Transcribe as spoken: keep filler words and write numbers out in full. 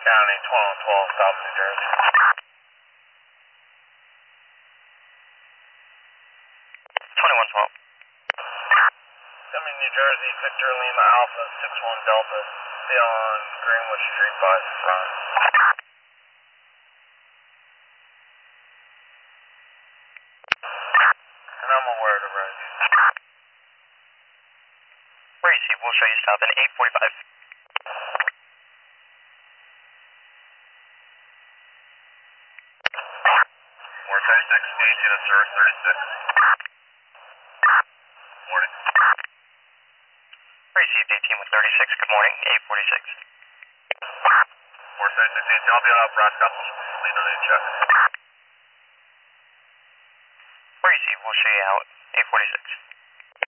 County twelve twelve, South New Jersey. twenty-one twelve. Coming New Jersey, Victor Lima Alpha, six one Delta. Stay on Greenwood Street by front. And I'm aware of the road. Receive, we'll show you stop in eight forty-five. four thirty-six, eighteen of service thirty-six. Morning. Received eighteen with thirty-six, good morning, eight forty-six. four thirty-six, eighteen, I'll be on up Brass Couple, lead on a check. Receive, we'll show you out, eight forty-six.